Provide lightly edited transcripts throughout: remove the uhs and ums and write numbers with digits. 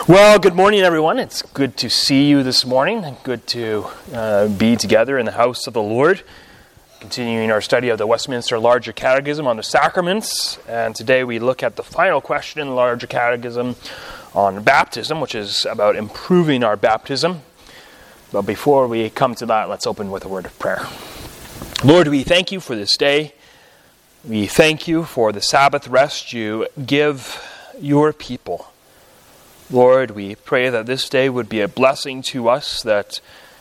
Well, good morning, everyone. It's good to see you this morning. Good to be together in the house of the Lord, continuing our study of the Westminster Larger Catechism on the sacraments. And today we look at the final question in the Larger Catechism on baptism, which is about improving our baptism. But before we come to that, let's open with a word of prayer. Lord, we thank you for this day. We thank you for the Sabbath rest you give your people. Lord, we pray that this day would be a blessing to us, that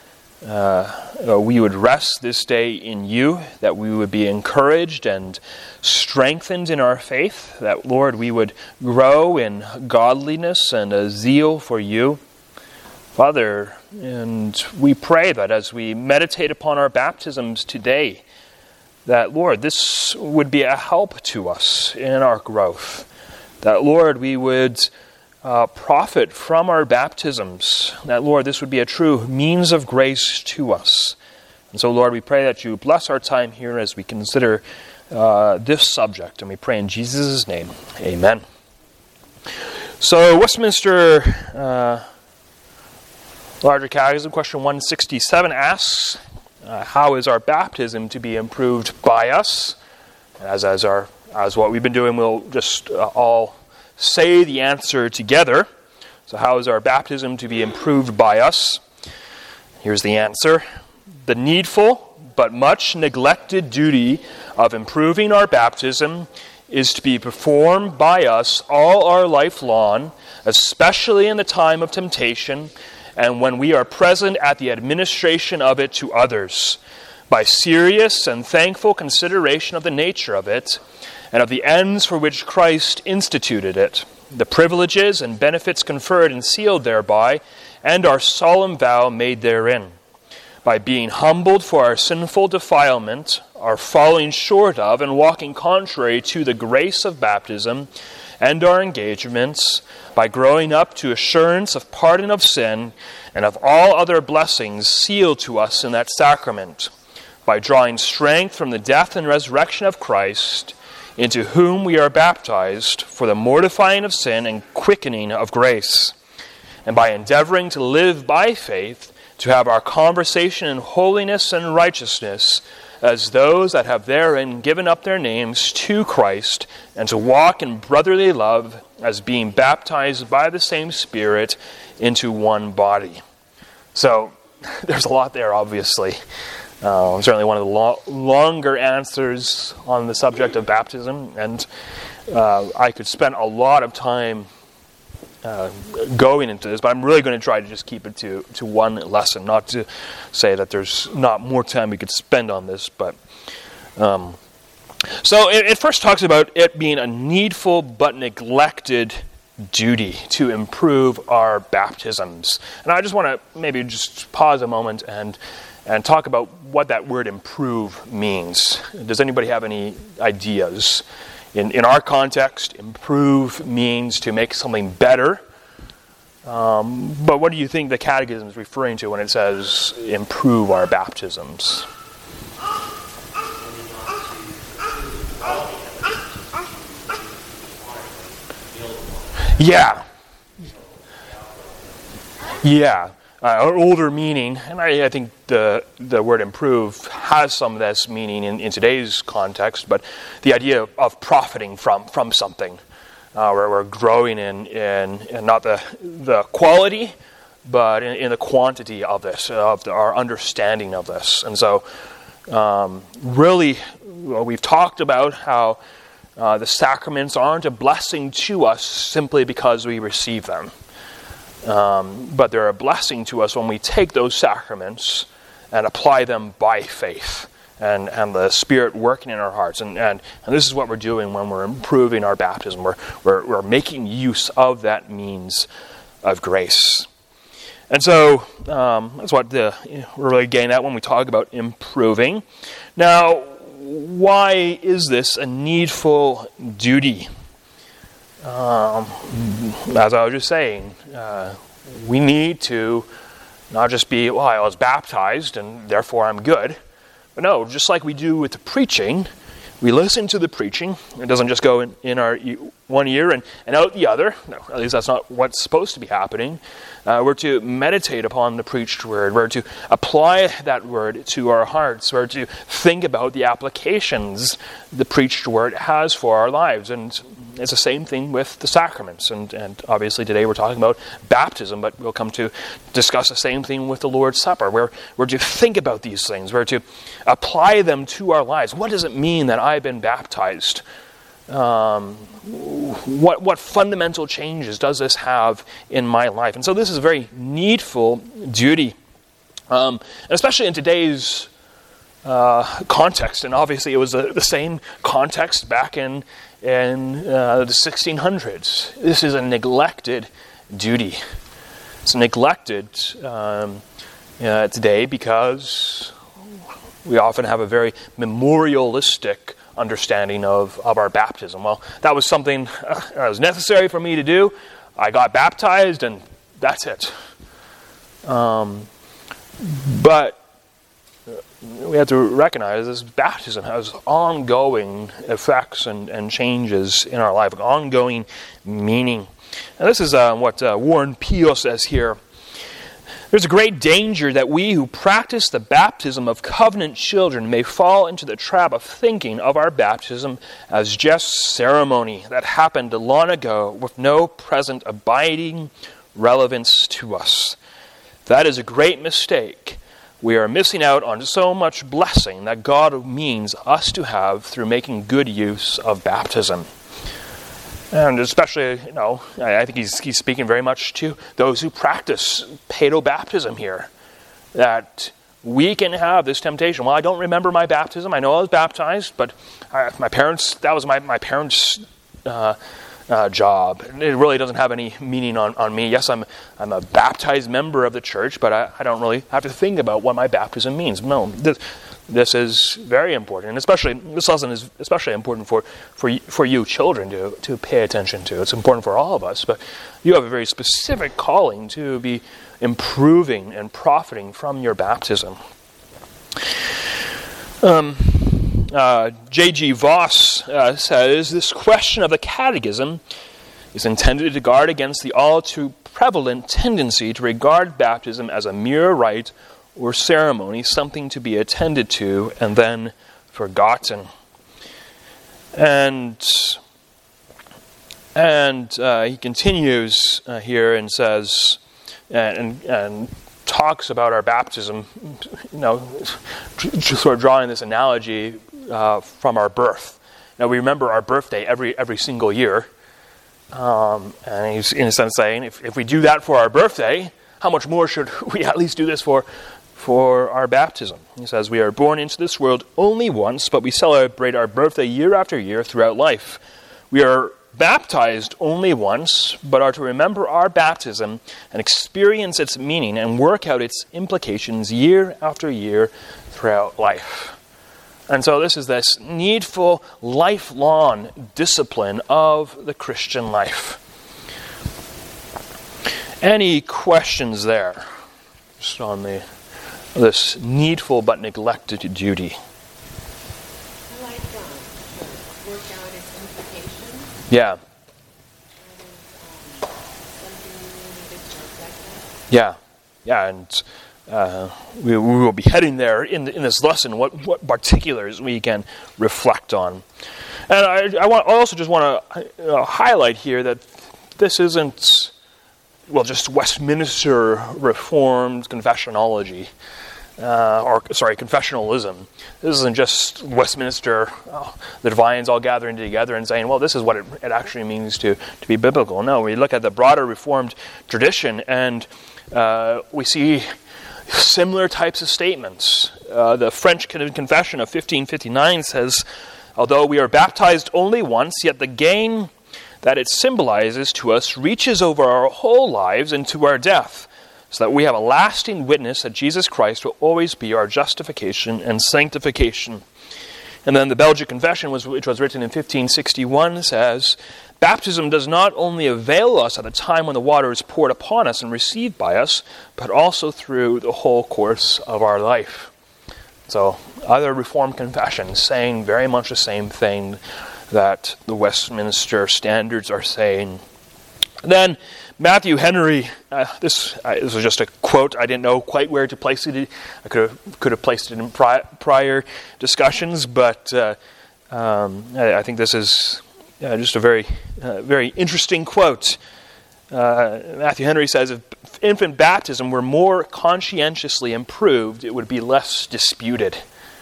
we would rest this day in you, that we would be encouraged and strengthened in our faith, that, Lord, we would grow in godliness and a zeal for you. Father, and we pray that as we meditate upon our baptisms today, that, Lord, this would be a help to us in our growth, that, Lord, we would profit from our baptisms, that, Lord, this would be a true means of grace to us. And so, Lord, we pray that you bless our time here as we consider this subject, and we pray in Jesus' name. Amen. So, Westminster Larger Catechism, question 167 asks, how is our baptism to be improved by us? As what we've been doing, we'll just all say the answer together. So how is our baptism to be improved by us? Here's the answer. The needful but much neglected duty of improving our baptism is to be performed by us all our life long, especially in the time of temptation and when we are present at the administration of it to others, by serious and thankful consideration of the nature of it, and of the ends for which Christ instituted it, the privileges and benefits conferred and sealed thereby, and our solemn vow made therein, by being humbled for our sinful defilement, our falling short of and walking contrary to the grace of baptism, and our engagements, by growing up to assurance of pardon of sin, and of all other blessings sealed to us in that sacrament, by drawing strength from the death and resurrection of Christ, into whom we are baptized for the mortifying of sin and quickening of grace, and by endeavoring to live by faith, to have our conversation in holiness and righteousness, as those that have therein given up their names to Christ, and to walk in brotherly love, as being baptized by the same Spirit into one body. So, there's a lot there, obviously. Certainly one of the longer answers on the subject of baptism, and I could spend a lot of time going into this, but I'm really going to try to just keep it to one lesson, not to say that there's not more time we could spend on this. But so it first talks about it being a needful but neglected duty to improve our baptisms. And I just want to maybe just pause a moment and talk about what that word improve means. Does anybody have any ideas? In our context, improve means to make something better. But what do you think the Catechism is referring to when it says improve our baptisms? Yeah. An older meaning, and I think the word improve has some of this meaning in today's context, but the idea of profiting from something, where we're growing in not the quality, but in the quantity of this, of our understanding of this. And so, really, we've talked about how the sacraments aren't a blessing to us simply because we receive them. But they're a blessing to us when we take those sacraments and apply them by faith and the Spirit working in our hearts. And this is what we're doing when we're improving our baptism. We're making use of that means of grace. And so that's what we're really getting at when we talk about improving. Now, why is this a needful duty? As I was just saying, we need to not just be, well, I was baptized and therefore I'm good. But no, just like we do with the preaching, We listen to the preaching. It doesn't just go in our one ear and out the other. No, at least that's not what's supposed to be happening. We're to meditate upon the preached word. We're to apply that word to our hearts. We're to think about the applications the preached word has for our lives. And it's the same thing with the sacraments. And obviously today we're talking about baptism, but we'll come to discuss the same thing with the Lord's Supper. We're to think about these things. We're to apply them to our lives. What does it mean that I've been baptized? What fundamental changes does this have in my life? And so this is a very needful duty, and especially in today's context. And obviously it was the same context back in the 1600s. This is a neglected duty. It's neglected today because we often have a very memorialistic understanding of our baptism. Well, that was something that was necessary for me to do. I got baptized and that's it. But we have to recognize this baptism has ongoing effects and changes in our life, ongoing meaning. And this is what Warren Peel says here. There's a great danger that we who practice the baptism of covenant children may fall into the trap of thinking of our baptism as just ceremony that happened long ago with no present abiding relevance to us. That is a great mistake. We are missing out on so much blessing that God means us to have through making good use of baptism. And especially, I think he's speaking very much to those who practice paedobaptism here. That we can have this temptation. Well, I don't remember my baptism. I know I was baptized, but that was my parents' job. It really doesn't have any meaning on me. Yes, I'm a baptized member of the church, but I don't really have to think about what my baptism means. No, this is very important, and this lesson is especially important for you children to pay attention to. It's important for all of us, but you have a very specific calling to be improving and profiting from your baptism. J.G. Voss says, this question of the catechism is intended to guard against the all too prevalent tendency to regard baptism as a mere rite or ceremony, something to be attended to and then forgotten. And he continues here and says, and talks about our baptism, sort of drawing this analogy from our birth. Now we remember our birthday every single year, and he's in a sense saying, if we do that for our birthday, how much more should we at least do this for our baptism? He says, we are born into this world only once, but we celebrate our birthday year after year throughout life. We are baptized only once, but are to remember our baptism and experience its meaning and work out its implications year after year throughout life. And so this is this needful, lifelong discipline of the Christian life. Any questions there? Just on this needful but neglected duty. I like work out its implications. Yeah. Yeah, and we will be heading there in this lesson. What particulars we can reflect on, and I also just want to highlight here that this isn't just Westminster Reformed confessionology. Confessionalism. This isn't just Westminster, the divines all gathering together and saying, well, this is what it actually means to be biblical. No, we look at the broader Reformed tradition and we see similar types of statements. The French Confession of 1559 says, although we are baptized only once, yet the gain that it symbolizes to us reaches over our whole lives into our death, so that we have a lasting witness that Jesus Christ will always be our justification and sanctification. And then the Belgic Confession, which was written in 1561, says, baptism does not only avail us at the time when the water is poured upon us and received by us, but also through the whole course of our life. So other Reformed confessions saying very much the same thing that the Westminster Standards are saying. And then Matthew Henry, this was just a quote. I didn't know quite where to place it. I could have placed it in prior discussions, but I think this is just a very interesting quote. Matthew Henry says, if infant baptism were more conscientiously improved, it would be less disputed.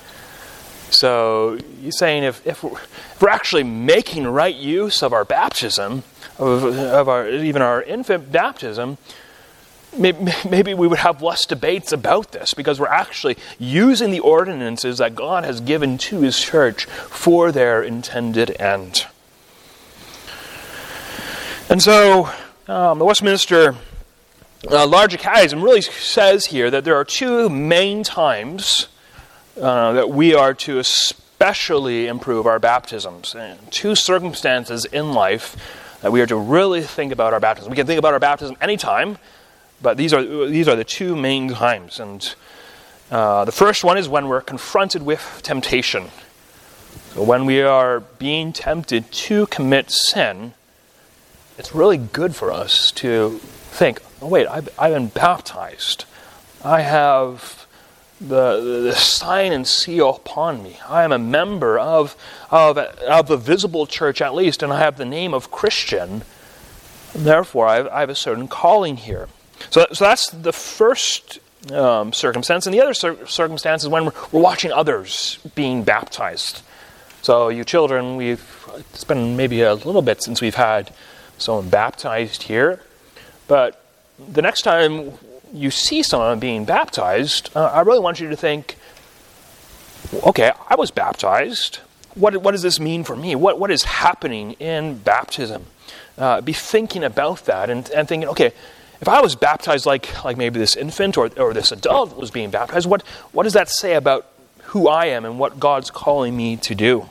So he's saying if we're actually making right use of our baptism, of our infant baptism, maybe we would have less debates about this, because we're actually using the ordinances that God has given to His church for their intended end. And so the Westminster Larger Catechism really says here that there are two main times that we are to especially improve our baptisms. And two circumstances in life that we are to really think about our baptism. We can think about our baptism anytime, but these are the two main times. And the first one is when we're confronted with temptation. So when we are being tempted to commit sin, it's really good for us to think, oh wait, I've been baptized. I have the sign and seal upon me. I am a member of the visible church at least, and I have the name of Christian. Therefore, I have a certain calling here. So that's the first circumstance. And the other circumstance is when we're watching others being baptized. So you children, it's been maybe a little bit since we've had someone baptized here. But the next time you see someone being baptized, I really want you to think, okay, I was baptized. What does this mean for me? What is happening in baptism? Be thinking about that and thinking, okay, if I was baptized like maybe this infant or this adult was being baptized, what does that say about who I am and what God's calling me to do?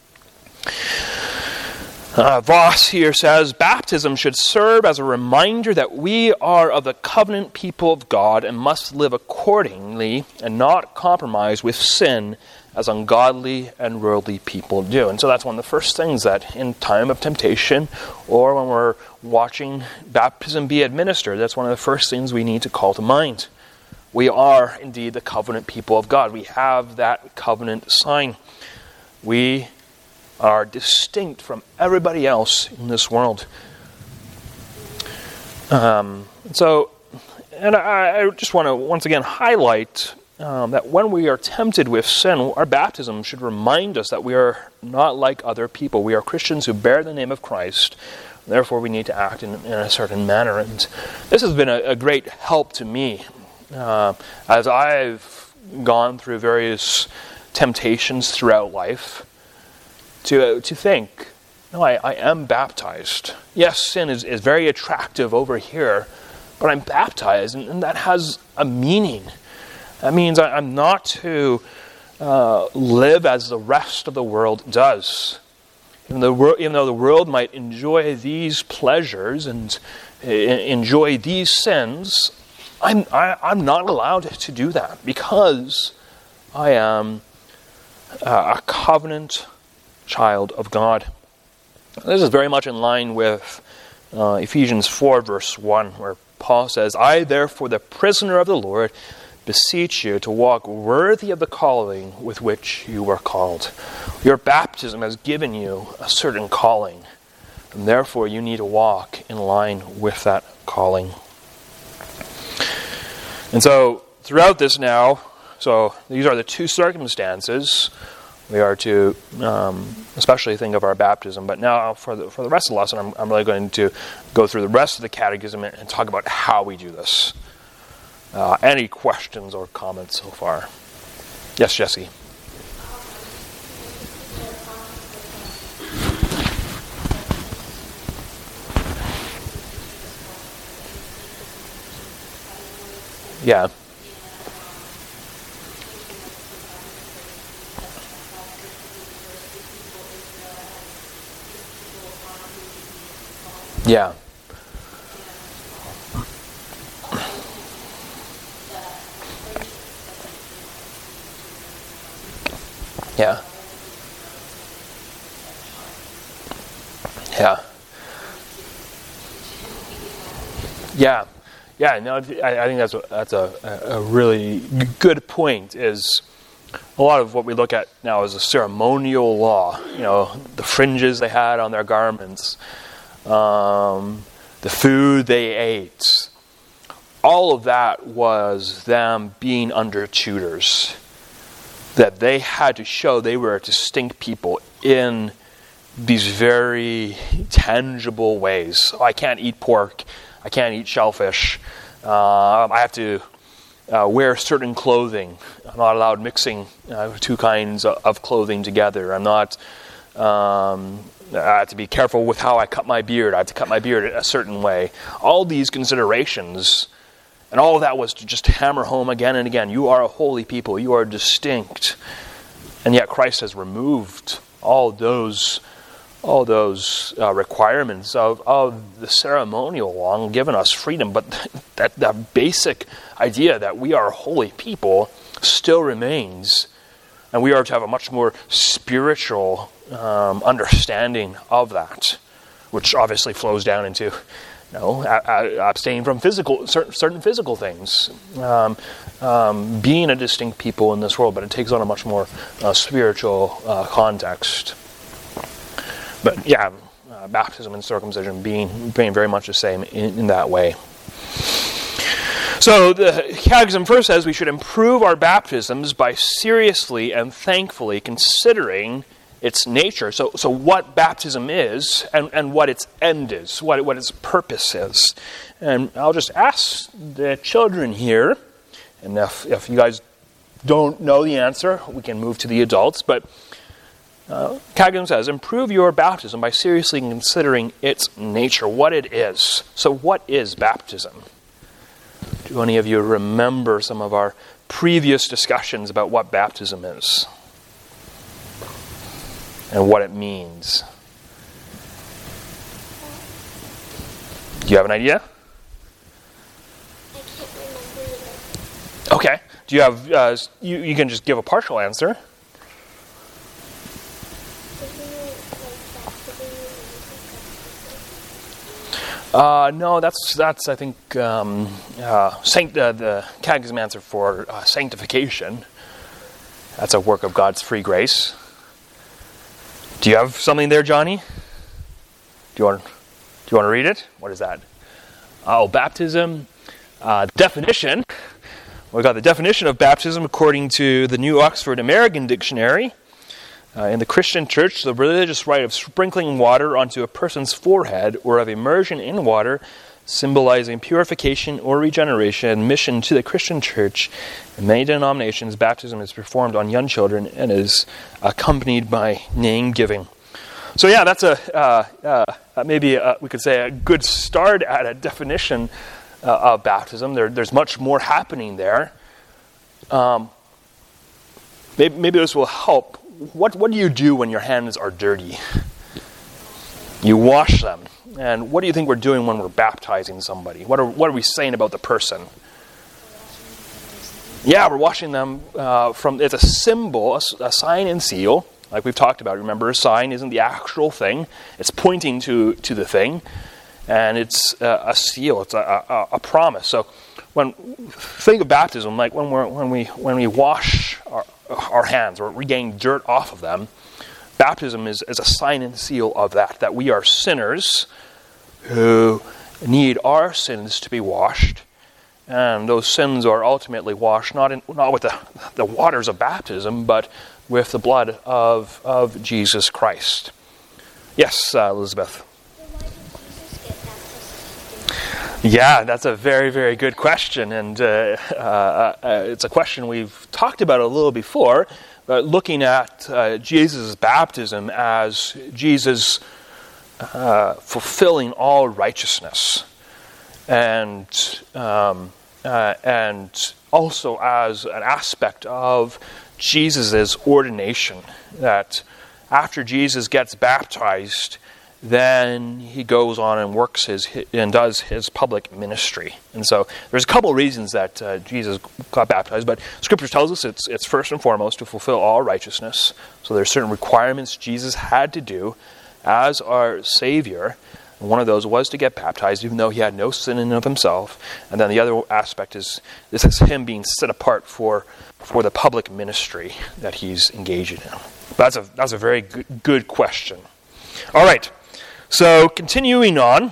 Voss here says, baptism should serve as a reminder that we are of the covenant people of God and must live accordingly and not compromise with sin as ungodly and worldly people do. And so that's one of the first things that in time of temptation or when we're watching baptism be administered, that's one of the first things we need to call to mind. We are indeed the covenant people of God. We have that covenant sign. We are distinct from everybody else in this world. And I just want to once again highlight that when we are tempted with sin, our baptism should remind us that we are not like other people. We are Christians who bear the name of Christ. Therefore, we need to act in a certain manner. And this has been a great help to me as I've gone through various temptations throughout life. To think, no, I am baptized. Yes, sin is very attractive over here, but I'm baptized, and that has a meaning. That means I'm not to live as the rest of the world does. Even though the world might enjoy these pleasures and enjoy these sins, I'm not allowed to do that because I am a covenant child of God. This is very much in line with Ephesians 4 verse 1, where Paul says, I therefore, the prisoner of the Lord, beseech you to walk worthy of the calling with which you were called. Your baptism has given you a certain calling, and therefore you need to walk in line with that calling. And so throughout this now, so these are the two circumstances we are to especially think of our baptism. But now for the rest of the lesson, I'm really going to go through the rest of the catechism and talk about how we do this. Any questions or comments so far? Yes, Jesse. Yeah. Yeah. Yeah. Yeah. Yeah. Yeah, no, I think that's a really good point. Is a lot of what we look at now is a ceremonial law. The fringes they had on their garments, the food they ate. All of that was them being under tutors. That they had to show they were a distinct people in these very tangible ways. I can't eat pork. I can't eat shellfish. I have to wear certain clothing. I'm not allowed mixing two kinds of clothing together. I'm not. I have to be careful with how I cut my beard. I have to cut my beard a certain way. All these considerations, and all of that was to just hammer home again and again. You are a holy people. You are distinct, and yet Christ has removed all those requirements of the ceremonial law and given us freedom. But that basic idea that we are a holy people still remains, and we are to have a much more spiritual understanding of that, which obviously flows down into abstaining from certain physical things, being a distinct people in this world, but it takes on a much more spiritual context. But yeah, baptism and circumcision being very much the same in that way. So the Catechism first says we should improve our baptisms by seriously and thankfully considering its nature. So what baptism is and what its end is, what its purpose is. And I'll just ask the children here, and if you guys don't know the answer, we can move to the adults, but Catechism says, improve your baptism by seriously considering its nature, what it is. So what is baptism? Do any of you remember some of our previous discussions about what baptism is? And what it means? Do you have an idea? I can't remember either. Okay. Do you have, you can just give a partial answer. No, that's I think the Catechism answer for sanctification. That's a work of God's free grace. Do you have something there, Johnny? Do you want to read it? What is that? Oh, baptism. Definition. We got the definition of baptism according to the New Oxford American Dictionary. In the Christian Church, the religious rite of sprinkling water onto a person's forehead or of immersion in water, symbolizing purification or regeneration, admission to the Christian Church. In many denominations, baptism is performed on young children and is accompanied by name giving. So yeah, that's maybe we could say a good start at a definition of baptism. There's much more happening there. Maybe this will help. What do you do when your hands are dirty? You wash them. And what do you think we're doing when we're baptizing somebody? What are we saying about the person? Yeah, we're washing them from. It's a symbol, a sign and seal, like we've talked about. Remember, a sign isn't the actual thing; it's pointing to the thing, and it's a seal. It's a promise. So, think of baptism, like when we wash our hands or regain dirt off of them, baptism is a sign and seal of that we are sinners who need our sins to be washed, and those sins are ultimately washed not with the waters of baptism, but with the blood of Jesus Christ. Yes, Elizabeth. Yeah, that's a very, very good question, and it's a question we've talked about a little before, looking at Jesus' baptism as Jesus fulfilling all righteousness, and also as an aspect of Jesus' ordination, that after Jesus gets baptized then he goes on and does his public ministry. And so there's a couple reasons that Jesus got baptized, but Scripture tells us it's first and foremost to fulfill all righteousness. So there's certain requirements Jesus had to do as our Savior. And one of those was to get baptized, even though he had no sin in and of himself. And then the other aspect is this is him being set apart for the public ministry that he's engaged in. That's a very good question. All right. So continuing on,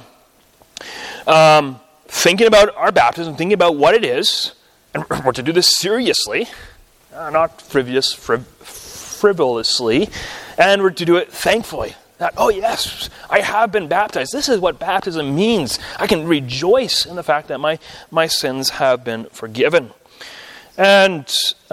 thinking about our baptism, thinking about what it is, and we're to do this seriously, not frivolously, and we're to do it thankfully. That, oh yes, I have been baptized. This is what baptism means. I can rejoice in the fact that my sins have been forgiven. And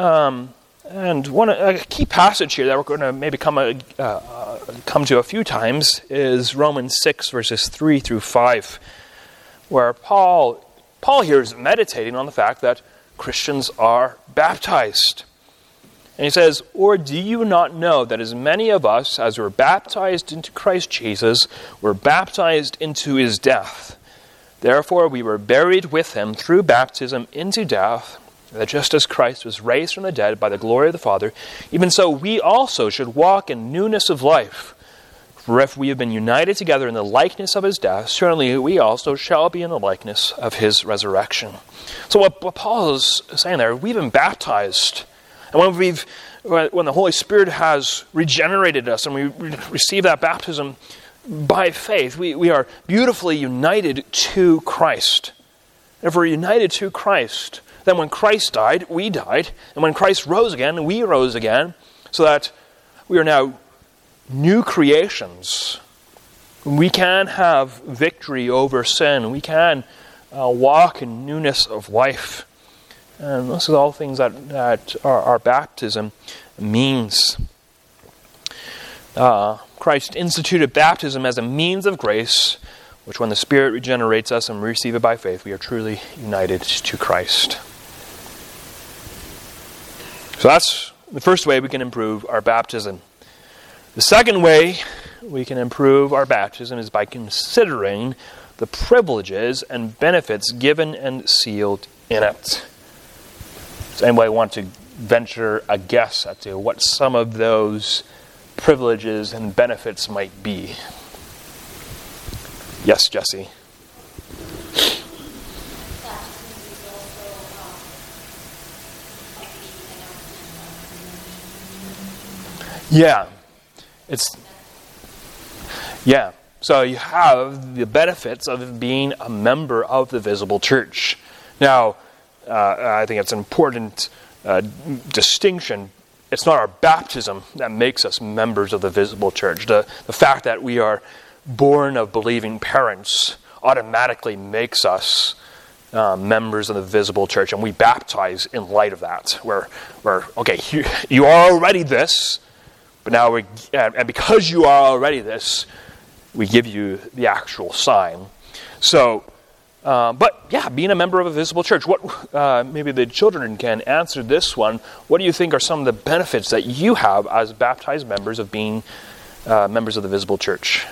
a key passage here that we're going to maybe come to a few times is Romans 6, verses 3 through 5, where Paul here is meditating on the fact that Christians are baptized. And he says, "Or do you not know that as many of us as were baptized into Christ Jesus were baptized into his death? Therefore we were buried with him through baptism into death, that just as Christ was raised from the dead by the glory of the Father, even so we also should walk in newness of life. For if we have been united together in the likeness of his death, certainly we also shall be in the likeness of his resurrection." So what Paul is saying there, we've been baptized. And when the Holy Spirit has regenerated us and we receive that baptism by faith, we are beautifully united to Christ. And if we're united to Christ, then when Christ died, we died. And when Christ rose again, we rose again. So that we are now new creations. We can have victory over sin. We can walk in newness of life. And this is all things that our baptism means. Christ instituted baptism as a means of grace, which when the Spirit regenerates us and we receive it by faith, we are truly united to Christ. So that's the first way we can improve our baptism. The second way we can improve our baptism is by considering the privileges and benefits given and sealed in it. Does anybody want to venture a guess at what some of those privileges and benefits might be? Yes, Jesse. Yeah. So you have the benefits of being a member of the visible church. Now, I think it's an important distinction. It's not our baptism that makes us members of the visible church. The fact that we are born of believing parents automatically makes us members of the visible church, and we baptize in light of that. We're okay, you are already this, but now and because you are already this, we give you the actual sign. So, but yeah, being a member of a visible church. What maybe the children can answer this one. What do you think are some of the benefits that you have as baptized members of being members of the visible church?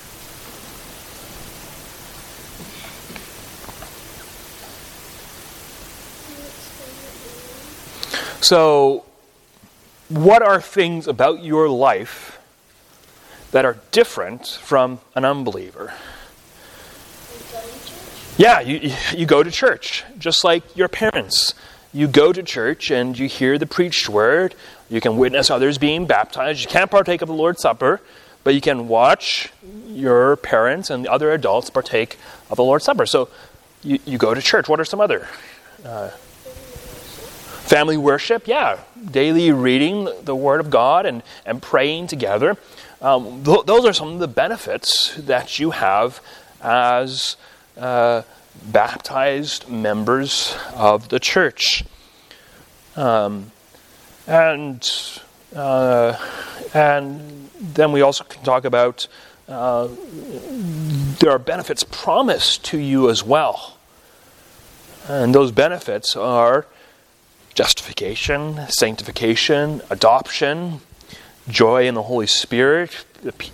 So, what are things about your life that are different from an unbeliever? Yeah, you go to church, just like your parents. You go to church and you hear the preached word. You can witness others being baptized. You can't partake of the Lord's Supper, but you can watch your parents and the other adults partake of the Lord's Supper. So you go to church. What are some other? Family worship, yeah. Daily reading the Word of God and praying together. Those are some of the benefits that you have as baptized members of the church. And then we also can talk about there are benefits promised to you as well. And those benefits are justification, sanctification, adoption, joy in the Holy Spirit,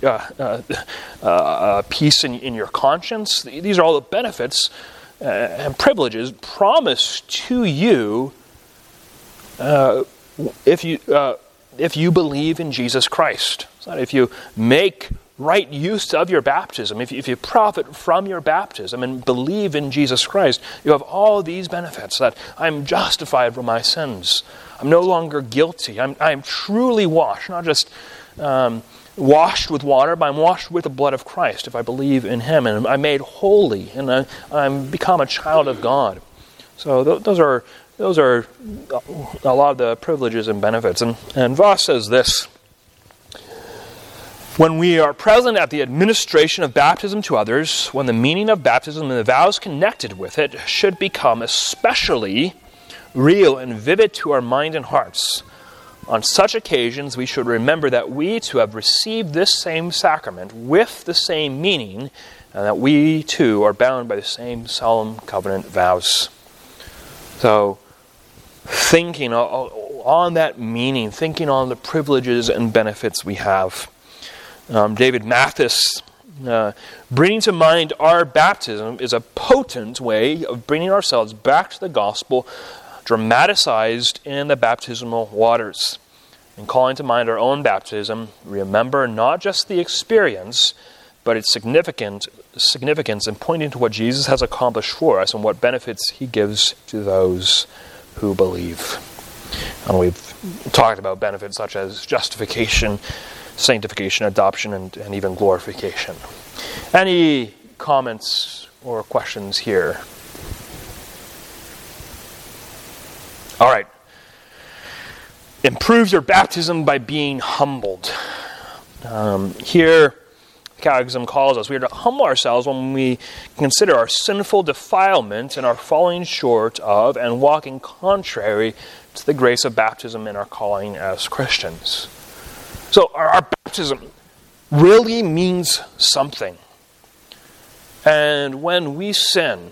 peace in your conscience. These are all the benefits and privileges promised to you if you believe in Jesus Christ. So if you make right use of your baptism, if you profit from your baptism and believe in Jesus Christ, you have all these benefits, that I'm justified from my sins. I'm no longer guilty. I'm truly washed, not just washed with water, but I'm washed with the blood of Christ if I believe in Him. And I'm made holy, and I'm become a child of God. So those are a lot of the privileges and benefits. And Voss says this: when we are present at the administration of baptism to others, when the meaning of baptism and the vows connected with it should become especially real and vivid to our mind and hearts, on such occasions we should remember that we too have received this same sacrament with the same meaning, and that we too are bound by the same solemn covenant vows. So, thinking on that meaning, thinking on the privileges and benefits we have. David Mathis, bringing to mind our baptism is a potent way of bringing ourselves back to the gospel, dramatized in the baptismal waters. In calling to mind our own baptism, remember not just the experience, but its significance in pointing to what Jesus has accomplished for us and what benefits He gives to those who believe. And we've talked about benefits such as justification, sanctification, adoption, and even glorification. Any comments or questions here? All right. Improve your baptism by being humbled. Here, the Catechism calls us, we are to humble ourselves when we consider our sinful defilement and our falling short of and walking contrary to the grace of baptism in our calling as Christians. So our baptism really means something. And when we sin,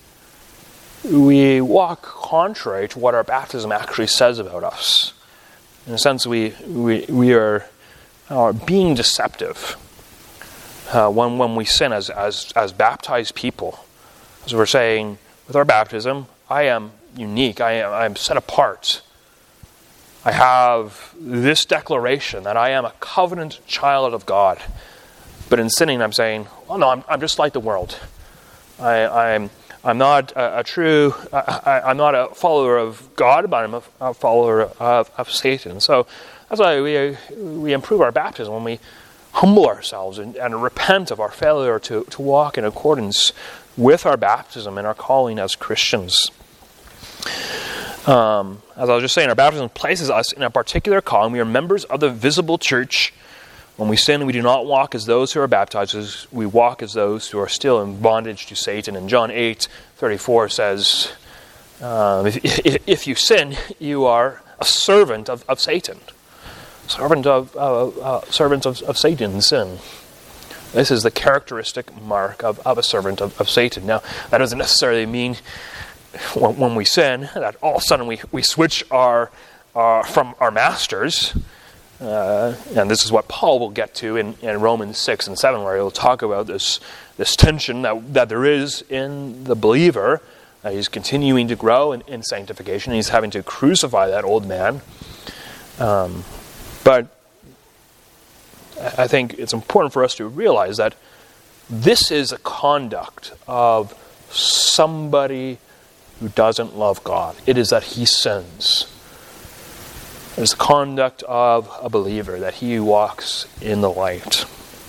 we walk contrary to what our baptism actually says about us. In a sense, we are being deceptive when we sin as baptized people. As we're saying, with our baptism, I am unique. I am set apart. I have this declaration that I am a covenant child of God. But in sinning, I'm saying, oh no, I'm just like the world. I'm not I'm not a follower of God, but I'm a follower of Satan. So that's why we improve our baptism when we humble ourselves and repent of our failure to walk in accordance with our baptism and our calling as Christians. As I was just saying, our baptism places us in a particular calling. We are members of the visible church. When we sin, we do not walk as those who are baptized. We walk as those who are still in bondage to Satan. And John 8:34 says, if you sin, you are a servant of Satan. Servant of Satan's sin. This is the characteristic mark of a servant of Satan. Now, that doesn't necessarily mean when we sin that all of a sudden we switch from our masters. And this is what Paul will get to in Romans 6 and 7, where he'll talk about this tension that there is in the believer. He's continuing to grow in sanctification. He's having to crucify that old man. But I think it's important for us to realize that this is a conduct of somebody who doesn't love God. It is that he sins. It is the conduct of a believer, that he walks in the light.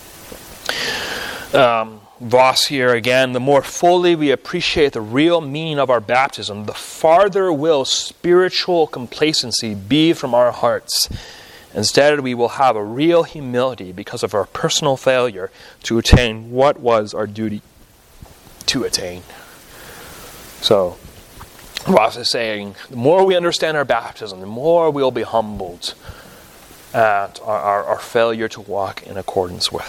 Voss here again, the more fully we appreciate the real meaning of our baptism, the farther will spiritual complacency be from our hearts. Instead, we will have a real humility because of our personal failure to attain what was our duty to attain. So, Voss is saying, the more we understand our baptism, the more we'll be humbled at our failure to walk in accordance with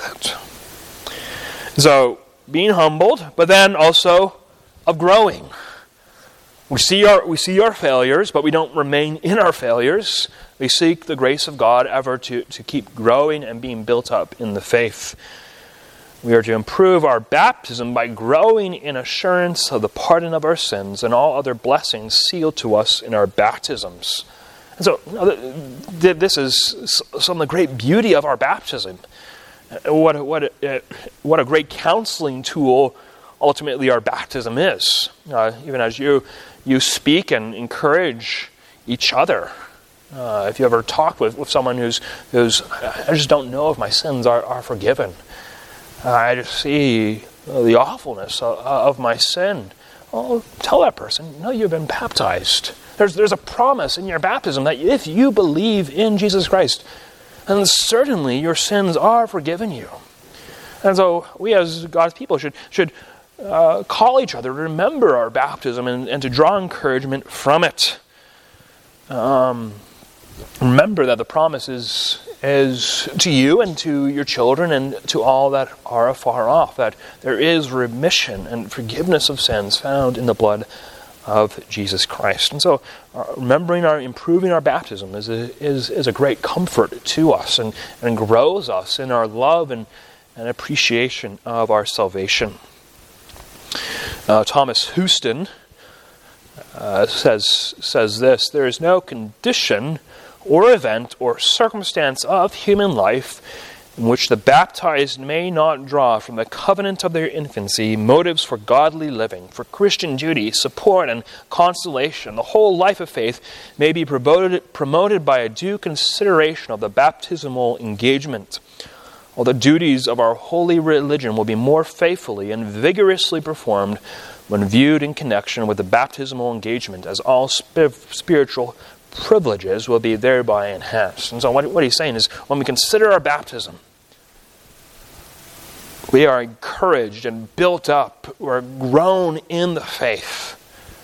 it. So, being humbled, but then also of growing. We see our failures, but we don't remain in our failures. We seek the grace of God ever to keep growing and being built up in the faith. We are to improve our baptism by growing in assurance of the pardon of our sins and all other blessings sealed to us in our baptisms. And so this is some of the great beauty of our baptism. What a great counseling tool ultimately our baptism is. Even as you speak and encourage each other. If you ever talk with someone who's I just don't know if my sins are forgiven. I just see the awfulness of my sin. Oh, tell that person, no, you've been baptized. There's a promise in your baptism that if you believe in Jesus Christ, then certainly your sins are forgiven you. And so we as God's people should call each other to remember our baptism and to draw encouragement from it. Remember that the promise is to you and to your children and to all that are afar off, that there is remission and forgiveness of sins found in the blood of Jesus Christ. And so improving our baptism is a great comfort to us and grows us in our love and appreciation of our salvation. Thomas Houston says this: there is no condition or event or circumstance of human life in which the baptized may not draw from the covenant of their infancy motives for godly living, for Christian duty, support, and consolation. The whole life of faith may be promoted by a due consideration of the baptismal engagement. All the duties of our holy religion will be more faithfully and vigorously performed when viewed in connection with the baptismal engagement, as all spiritual privileges will be thereby enhanced. And so what he's saying is, when we consider our baptism, we are encouraged and built up. We're grown in the faith.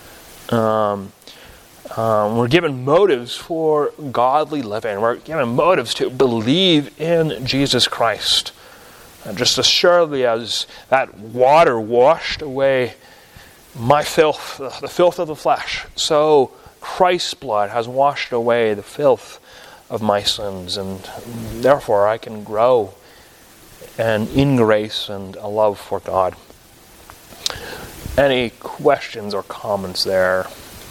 We're given motives for godly living. We're given motives to believe in Jesus Christ. And just as surely as that water washed away my filth, the filth of the flesh, so Christ's blood has washed away the filth of my sins, and therefore I can grow in grace and a love for God. Any questions or comments there?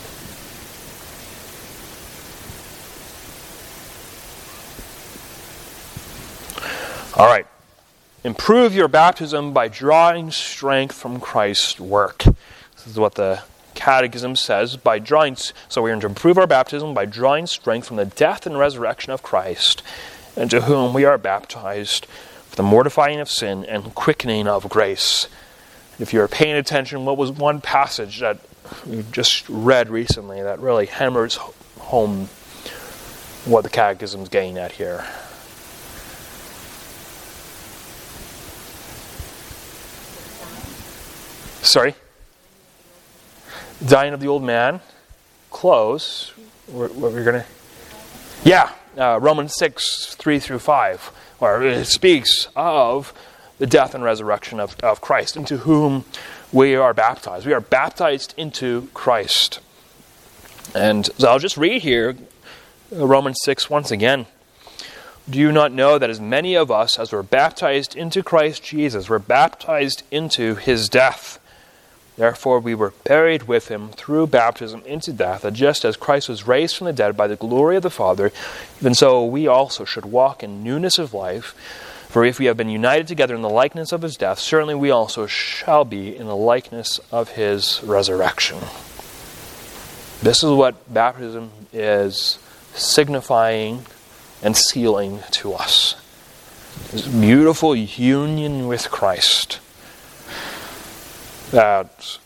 All right. Improve your baptism by drawing strength from Christ's work. This is what the Catechism says. So we're going to improve our baptism by drawing strength from the death and resurrection of Christ, into whom we are baptized for the mortifying of sin and quickening of grace. If you're paying attention, what was one passage that we just read recently that really hammers home what the Catechism is getting at here? Sorry? Dying of the old man. Close. What we're going to... Yeah, Romans 6, 3 through 5, where it speaks of the death and resurrection of Christ, into whom we are baptized. We are baptized into Christ. And so I'll just read here Romans 6 once again. Do you not know that as many of us as were baptized into Christ Jesus were baptized into his death? Therefore we were buried with him through baptism into death, that just as Christ was raised from the dead by the glory of the Father, even so we also should walk in newness of life. For if we have been united together in the likeness of his death, certainly we also shall be in the likeness of his resurrection. This is what baptism is signifying and sealing to us. This beautiful union with Christ. That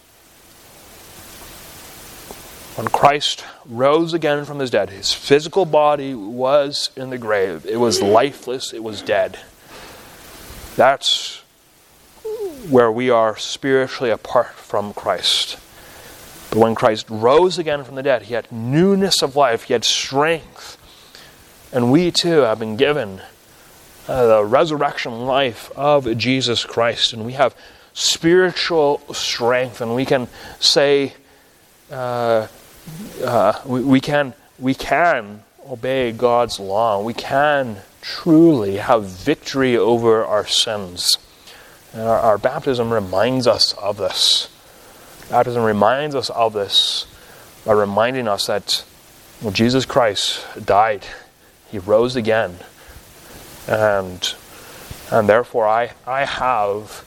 when Christ rose again from his dead, his physical body was in the grave. It was lifeless. It was dead. That's where we are spiritually apart from Christ. But when Christ rose again from the dead, he had newness of life. He had strength. And we too have been given the resurrection life of Jesus Christ. And we have spiritual strength, and we can say we can obey God's law. We can truly have victory over our sins. And our baptism reminds us of this. Baptism reminds us of this by reminding us that Jesus Christ died. He rose again. And therefore I have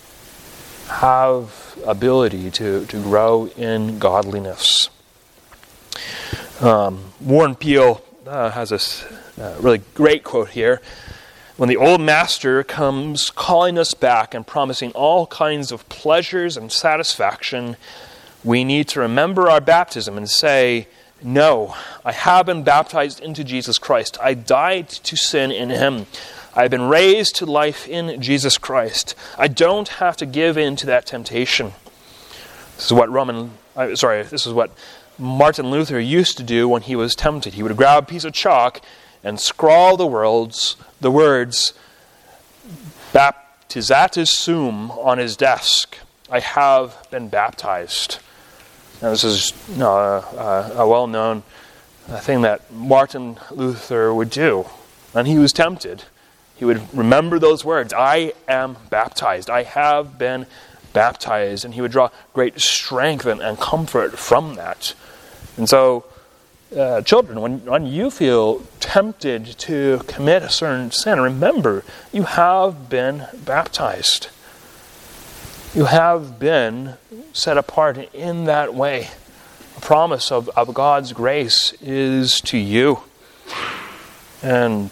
ability to grow in godliness. Warren Peele has this really great quote here. When the old master comes calling us back and promising all kinds of pleasures and satisfaction, we need to remember our baptism and say, no, I have been baptized into Jesus Christ. I died to sin in Him. I have been raised to life in Jesus Christ. I don't have to give in to that temptation. This is what Martin Luther used to do when he was tempted. He would grab a piece of chalk and scrawl the words "Baptizatus sum" on his desk. I have been baptized. Now, this is a well-known thing that Martin Luther would do. When he was tempted, he would remember those words, I am baptized. I have been baptized. And he would draw great strength and comfort from that. And so, children, when you feel tempted to commit a certain sin, remember, you have been baptized. You have been set apart in that way. A promise of God's grace is to you. And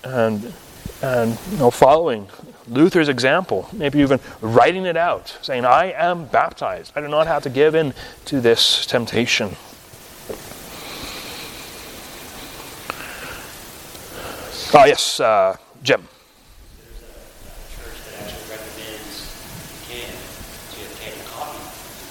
following Luther's example, maybe even writing it out, saying, I am baptized. I do not have to give in to this temptation. Oh, yes, Jim. There's a church that actually recommends you can to obtain a copy of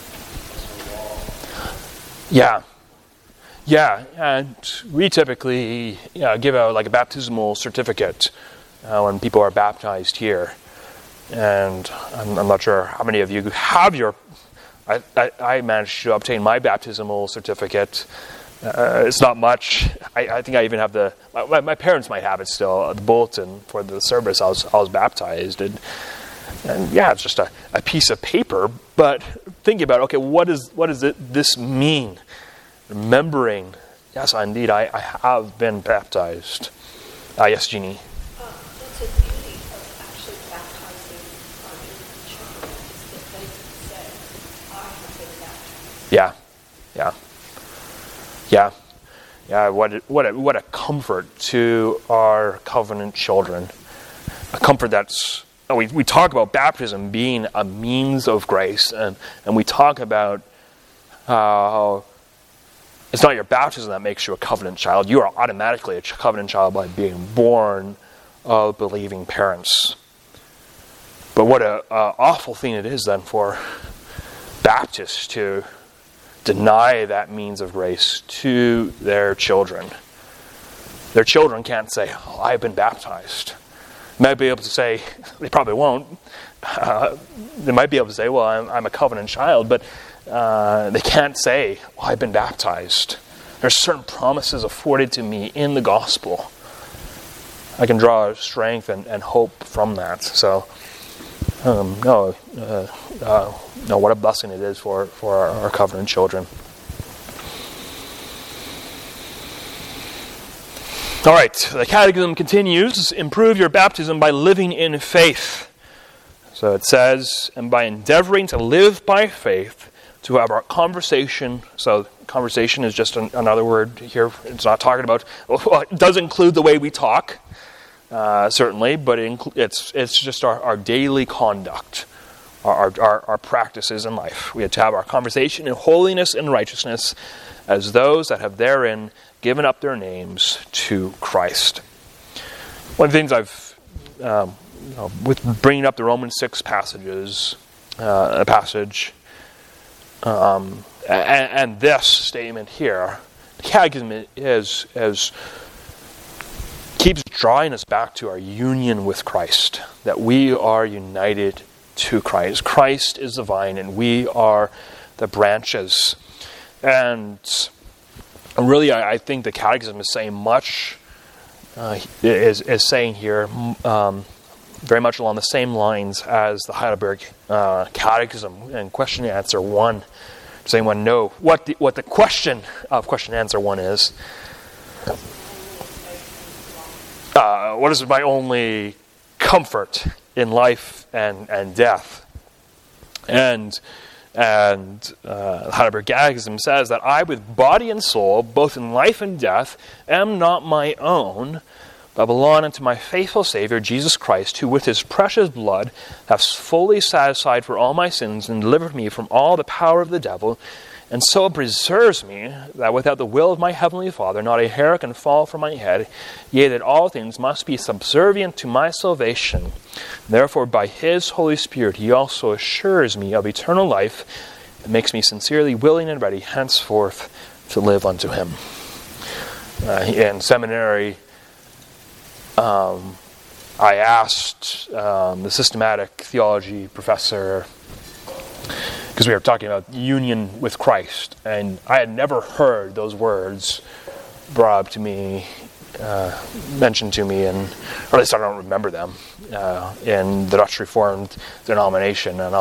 baptism. Yeah, and we typically give out like a baptismal certificate when people are baptized here. And I'm not sure how many of you have your... I managed to obtain my baptismal certificate. It's not much. I think I even have my parents might have it still, the bulletin for the service. I was baptized, and yeah, it's just a piece of paper. But thinking about, okay, what does this mean? Remembering, yes, indeed, I have been baptized. Yes, Jeannie. That's a beauty of actually baptizing our infant children, is that they can say, I have been baptized. Yeah. What a comfort to our covenant children. A comfort that's... We talk about baptism being a means of grace, and we talk about how it's not your baptism that makes you a covenant child. You are automatically a covenant child by being born of believing parents. But what an awful thing it is then for Baptists to deny that means of grace to their children. Their children can't say, oh, I've been baptized. They might be able to say, they probably won't. They might be able to say, well, I'm a covenant child, but they can't say, well, I've been baptized. There's certain promises afforded to me in the gospel. I can draw strength and hope from that. So, what a blessing it is for our covenant children. All right, the Catechism continues. Improve your baptism by living in faith. So it says, and by endeavoring to live by faith, to have our conversation. So conversation is just another word here. It's not talking about, well, it does include the way we talk, certainly, but it's just our daily conduct, our practices in life. We have to have our conversation in holiness and righteousness as those that have therein given up their names to Christ. One of the things I've, with bringing up the Romans 6 passage, and this statement here, the Catechism keeps drawing us back to our union with Christ, that we are united to Christ. Christ is the vine and we are the branches. And really, I think the Catechism is saying much, is saying here, very much along the same lines as the Heidelberg Catechism and question and answer 1. Does anyone know what the question of question and answer 1 is? What is my only comfort in life and death? And the Heidelberg Catechism says that I, with body and soul, both in life and death, am not my own, but belong unto my faithful Savior, Jesus Christ, who with his precious blood hath fully satisfied for all my sins and delivered me from all the power of the devil, and so preserves me, that without the will of my heavenly Father, not a hair can fall from my head, yea, that all things must be subservient to my salvation. Therefore, by his Holy Spirit, he also assures me of eternal life, and makes me sincerely willing and ready henceforth to live unto him. In seminary, I asked the systematic theology professor, because we were talking about union with Christ, and I had never heard those words brought up to me, mentioned to me, or at least I don't remember them, in the Dutch Reformed denomination. And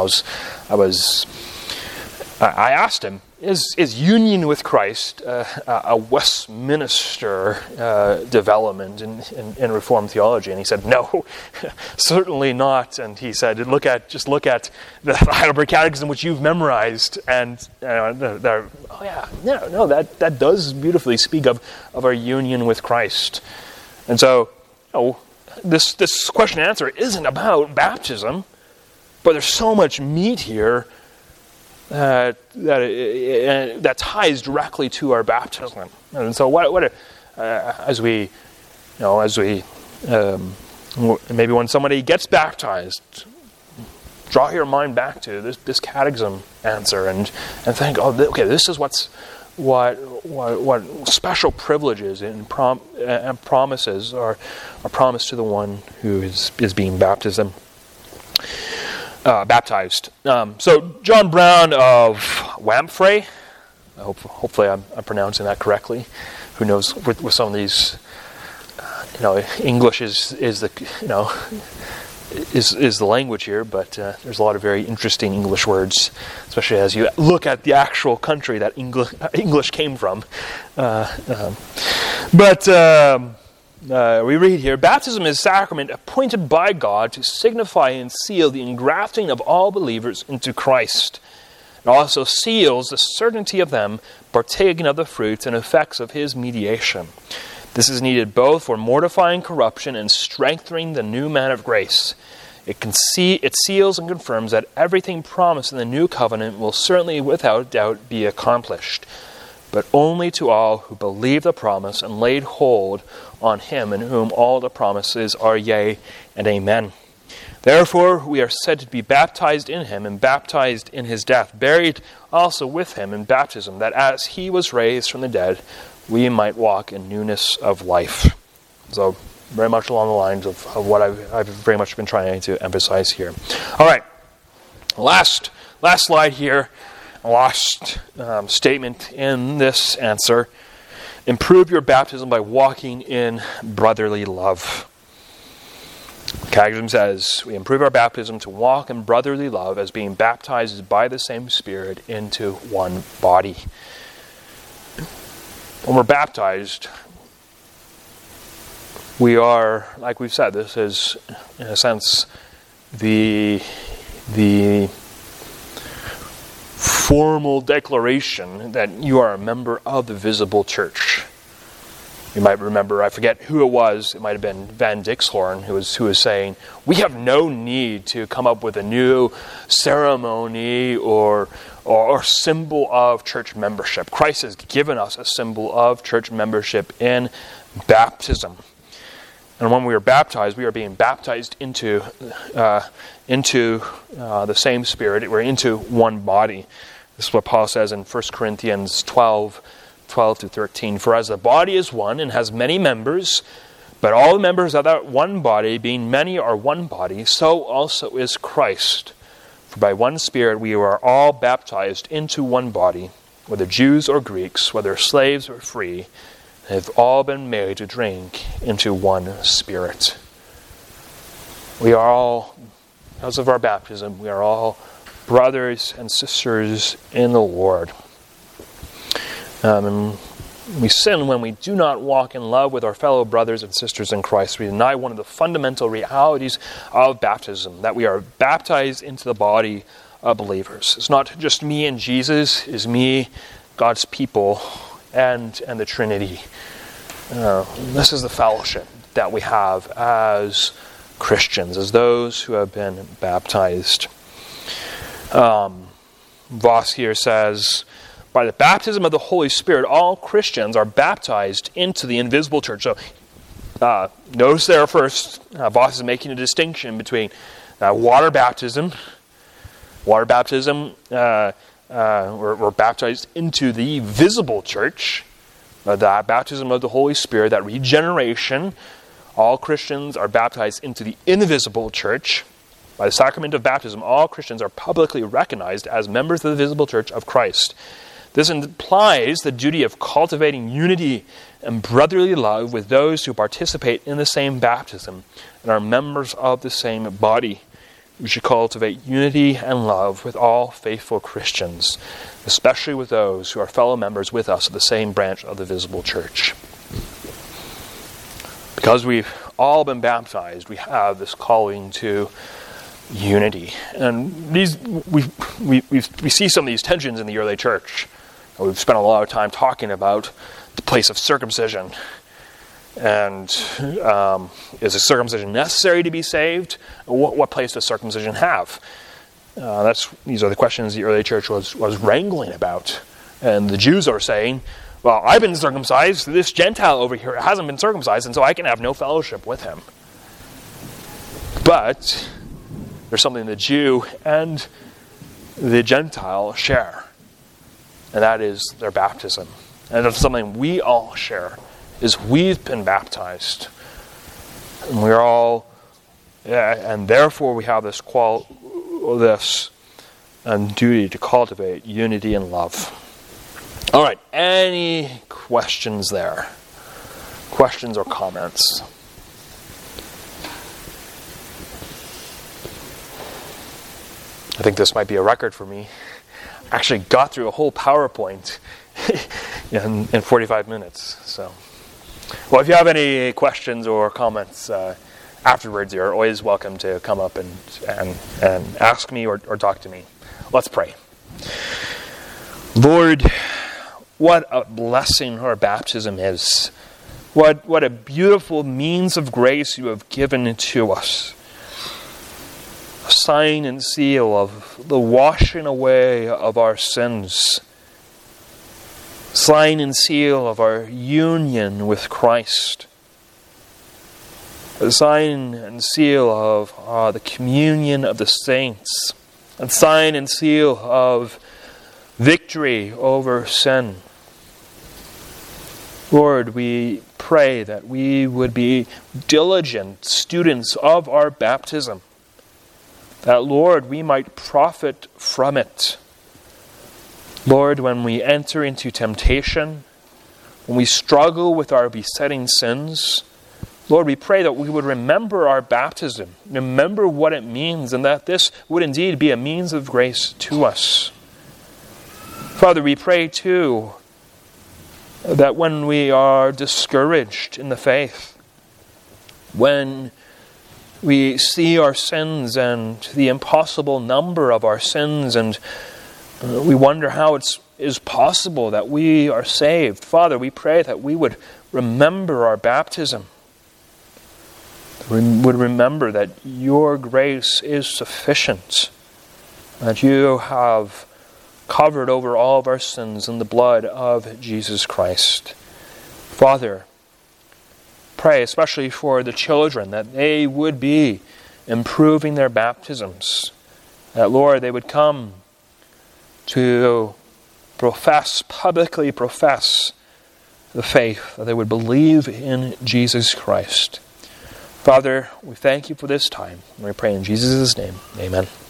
I asked him, is union with Christ a Westminster development in Reformed theology? And he said, no, certainly not. And he said, just look at the Heidelberg Catechism, which you've memorized, and that does beautifully speak of our union with Christ. And so, this question and answer isn't about baptism, but there's so much meat here that ties directly to our baptism. And so, as we maybe when somebody gets baptized, draw your mind back to this catechism answer and think, this is what special privileges and promises are promised to the one who is being baptized. So John Brown of Wamphray, hopefully I'm pronouncing that correctly. Who knows with some of these, English is the language here, but there's a lot of very interesting English words, especially as you look at the actual country that English came from. We read here, baptism is a sacrament appointed by God to signify and seal the engrafting of all believers into Christ. It also seals the certainty of them partaking of the fruits and effects of his mediation. This is needed both for mortifying corruption and strengthening the new man of grace. It seals and confirms that everything promised in the new covenant will certainly without doubt be accomplished, but only to all who believe the promise and laid hold on him in whom all the promises are yea and amen. Therefore we are said to be baptized in him and baptized in his death, buried also with him in baptism, that as he was raised from the dead, we might walk in newness of life. So very much along the lines of what I've very much been trying to emphasize here. All right, last slide here. Last statement in this answer. Improve your baptism by walking in brotherly love. Catechism says we improve our baptism to walk in brotherly love as being baptized by the same Spirit into one body. When we're baptized, we are, like we've said, this is, in a sense, the formal declaration that you are a member of the visible church. You might remember, I forget who it was, it might have been Van Dixhoorn who was saying, we have no need to come up with a new ceremony or symbol of church membership. Christ has given us a symbol of church membership in baptism. And when we are baptized, we are being baptized into the same Spirit. We're into one body. This is what Paul says in 1 Corinthians 12:12-13. For as the body is one and has many members, but all the members of that one body, being many, are one body, so also is Christ. For by one Spirit we are all baptized into one body, whether Jews or Greeks, whether slaves or free, have all been made to drink into one Spirit. We are all, because of our baptism, we are all brothers and sisters in the Lord. And we sin when we do not walk in love with our fellow brothers and sisters in Christ. We deny one of the fundamental realities of baptism, that we are baptized into the body of believers. It's not just me and Jesus, it's me, God's people, and the Trinity. This is the fellowship that we have as Christians, as those who have been baptized. Voss here says, by the baptism of the Holy Spirit, all Christians are baptized into the invisible church. So, notice there first, Voss is making a distinction between water baptism. Water baptism, we're baptized into the visible church. The baptism of the Holy Spirit, that regeneration, all Christians are baptized into the invisible church. By the sacrament of baptism, all Christians are publicly recognized as members of the visible church of Christ. This implies the duty of cultivating unity and brotherly love with those who participate in the same baptism and are members of the same body. We should cultivate unity and love with all faithful Christians, especially with those who are fellow members with us of the same branch of the visible church. Because we've all been baptized, we have this calling to unity. And we see some of these tensions in the early church. We've spent a lot of time talking about the place of circumcision. And is a circumcision necessary to be saved? What place does circumcision have? These are the questions the early church was wrangling about. And the Jews are saying, well, I've been circumcised, this Gentile over here hasn't been circumcised, and so I can have no fellowship with him. But there's something the Jew and the Gentile share, and that is their baptism. And that's something we all share, is we've been baptized. And we're all, and therefore we have this duty to cultivate unity and love. All right, any questions there? Questions or comments? I think this might be a record for me. I actually got through a whole PowerPoint in 45 minutes. So, well, if you have any questions or comments afterwards, you're always welcome to come up and ask me or talk to me. Let's pray. Lord, what a blessing our baptism is. What a beautiful means of grace you have given to us. A sign and seal of the washing away of our sins. Sign and seal of our union with Christ. A sign and seal of the communion of the saints. A sign and seal of victory over sin. Lord, we pray that we would be diligent students of our baptism. That, Lord, we might profit from it. Lord, when we enter into temptation, when we struggle with our besetting sins, Lord, we pray that we would remember our baptism, remember what it means, and that this would indeed be a means of grace to us. Father, we pray too that when we are discouraged in the faith, when we see our sins and the impossible number of our sins, and we wonder how it is possible that we are saved, Father, we pray that we would remember our baptism. We would remember that your grace is sufficient, that you have covered over all of our sins in the blood of Jesus Christ. Father, pray especially for the children, that they would be improving their baptisms. That, Lord, they would come to publicly profess the faith, that they would believe in Jesus Christ. Father, we thank you for this time. We pray in Jesus' name. Amen.